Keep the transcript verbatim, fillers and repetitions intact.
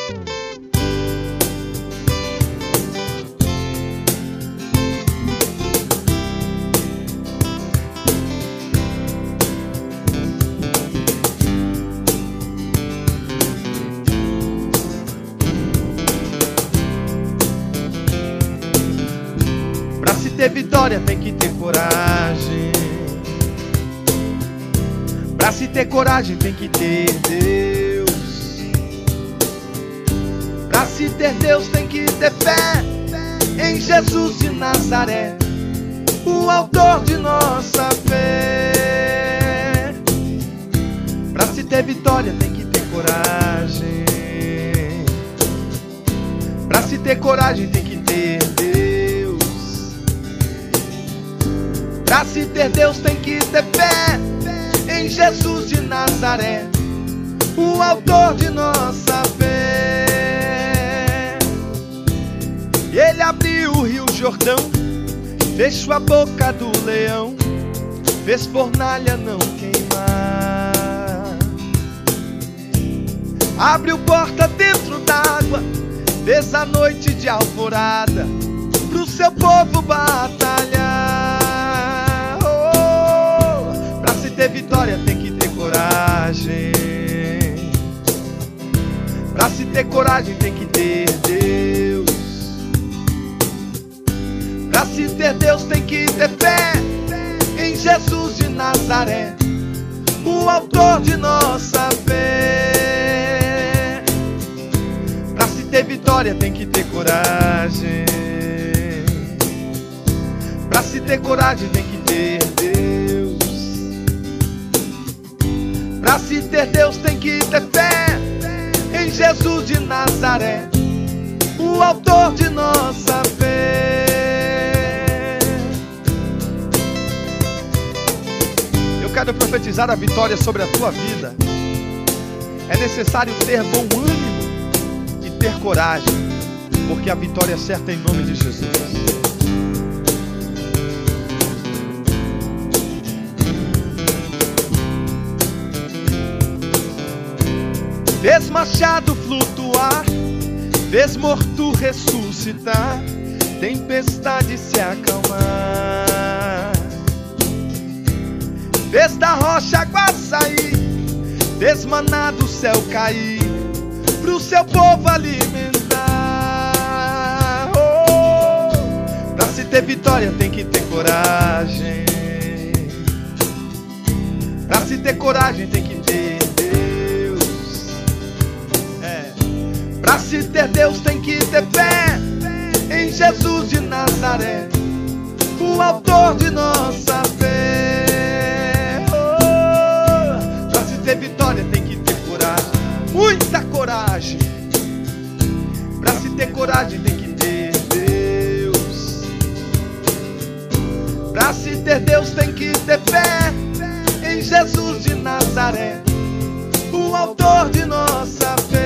Pra se ter vitória tem que ter coragem. Pra se ter coragem tem que ter Deus. Pra se ter Deus tem que ter fé em Jesus de Nazaré, o autor de nossa fé. Pra se ter vitória tem que ter coragem. Pra se ter coragem tem que ter Deus. Pra se ter Deus tem que ter fé em Jesus de Nazaré, o autor de nossa fé. Ele abriu o rio Jordão, fechou a boca do leão, fez fornalha não queimar. Abriu porta dentro d'água, fez a noite de alvorada pro seu povo batalhar. Pra se ter vitória tem que ter coragem. Pra se ter coragem tem que ter Deus. Pra se ter Deus tem que ter fé em Jesus de Nazaré, o autor de nossa fé. Pra se ter vitória tem que ter coragem. Pra se ter coragem tem que ter Deus. Pra se ter Deus tem que ter fé em Jesus de Nazaré, o autor de nossa fé. Eu quero profetizar a vitória sobre a tua vida. É necessário ter bom ânimo e ter coragem, porque a vitória é certa em nome de Jesus. Fez machado flutuar, fez morto ressuscitar, tempestade se acalmar. Fez da rocha água sair, fez maná do céu cair, pro seu povo alimentar. Oh, pra se ter vitória tem que ter coragem. Pra se ter coragem tem que ter Deus. É. Pra se ter Deus tem que ter fé em Jesus de Nazaré, o autor de nossa fé. Oh, pra se ter vitória tem que ter coragem, muita coragem. Pra se ter coragem tem que ter Deus. Pra se ter Deus tem que ter fé em Jesus de Nazaré, o autor de nossa fé.